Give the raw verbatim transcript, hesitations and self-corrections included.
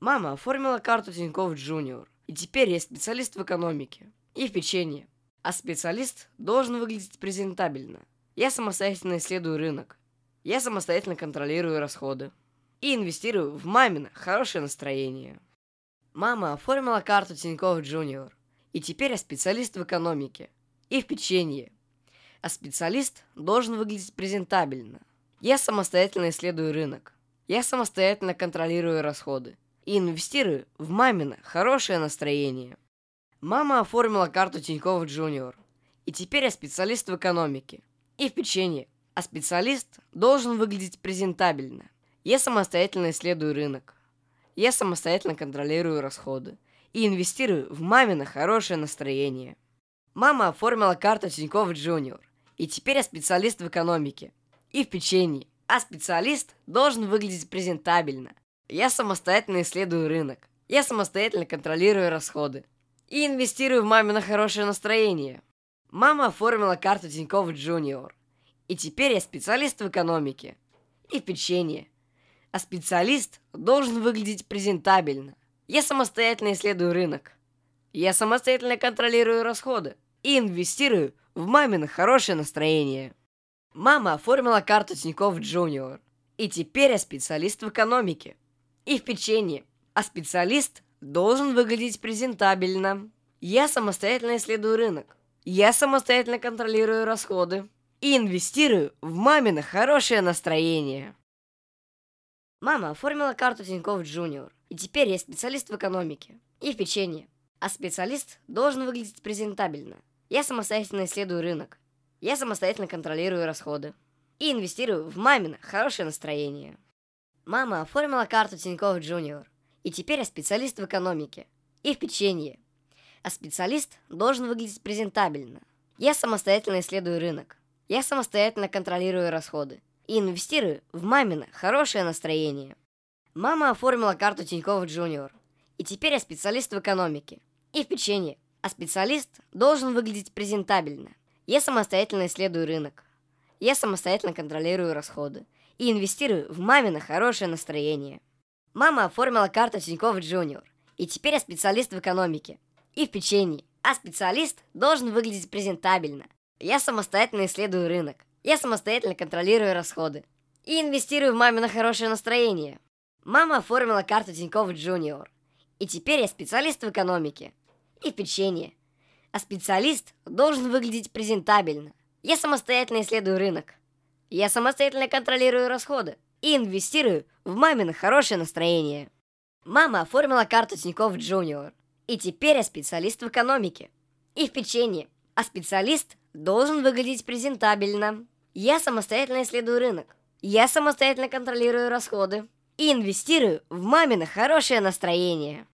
Мама оформила карту Тинькофф Джуниор, и теперь я специалист в экономике и в печенье. А специалист должен выглядеть презентабельно. Я самостоятельно исследую рынок. Я самостоятельно контролирую расходы. И инвестирую в мамино хорошее настроение. Мама оформила карту Тинькофф Джуниор, и теперь я специалист в экономике и в печенье. А специалист должен выглядеть презентабельно. Я самостоятельно исследую рынок. Я самостоятельно контролирую расходы. И инвестирую в мамино хорошее настроение. Мама оформила карту Тинькофф Джуниор, и теперь я специалист в экономике и в печенье. А специалист должен выглядеть презентабельно. Я самостоятельно исследую рынок. Я самостоятельно контролирую расходы. И инвестирую в мамино хорошее настроение. Мама оформила карту Тинькофф Джуниор, и теперь я специалист в экономике и в печенье. А специалист должен выглядеть презентабельно. Я самостоятельно исследую рынок. Я самостоятельно контролирую расходы. И инвестирую в мамино хорошее настроение. Мама оформила карту Тинькофф Джуниор, и теперь я специалист в экономике и в печенье. А специалист должен выглядеть презентабельно. Я самостоятельно исследую рынок. Я самостоятельно контролирую расходы. И инвестирую в мамино хорошее настроение. Мама оформила карту Тинькофф Джуниор, и теперь я специалист в экономике и в печенье. А специалист должен выглядеть презентабельно. Я самостоятельно исследую рынок. Я самостоятельно контролирую расходы. И инвестирую в мамино хорошее настроение. Мама оформила карту Тинькофф Джуниор, и теперь я специалист в экономике и в печенье. А специалист должен выглядеть презентабельно. Я самостоятельно исследую рынок. Я самостоятельно контролирую расходы. И инвестирую в мамино хорошее настроение. Мама оформила карту Тинькофф Джуниор, и теперь я специалист в экономике и в печенье. А специалист должен выглядеть презентабельно. Я самостоятельно исследую рынок. Я самостоятельно контролирую расходы. И инвестирую в мамино хорошее настроение. Мама оформила карту Тинькофф Джуниор, и теперь я специалист в экономике и в печенье. А специалист должен выглядеть презентабельно. Я самостоятельно исследую рынок. Я самостоятельно контролирую расходы. И инвестирую в мамино хорошее настроение. Мама оформила карту Тинькофф Джуниор, и теперь я специалист в экономике и в печенье. А специалист должен выглядеть презентабельно. Я самостоятельно исследую рынок. Я самостоятельно контролирую расходы. И инвестирую в мамино хорошее настроение. Мама оформила карту Тинькофф Джуниор, и теперь я специалист в экономике и в печенье. А специалист должен выглядеть презентабельно. Я самостоятельно исследую рынок. Я самостоятельно контролирую расходы. И инвестирую в мамино хорошее настроение. Мама оформила карту Тинькофф Джуниор, и теперь я специалист в экономике и в печенье. А специалист должен выглядеть презентабельно. Я самостоятельно исследую рынок. Я самостоятельно контролирую расходы. И инвестирую в мамино хорошее настроение.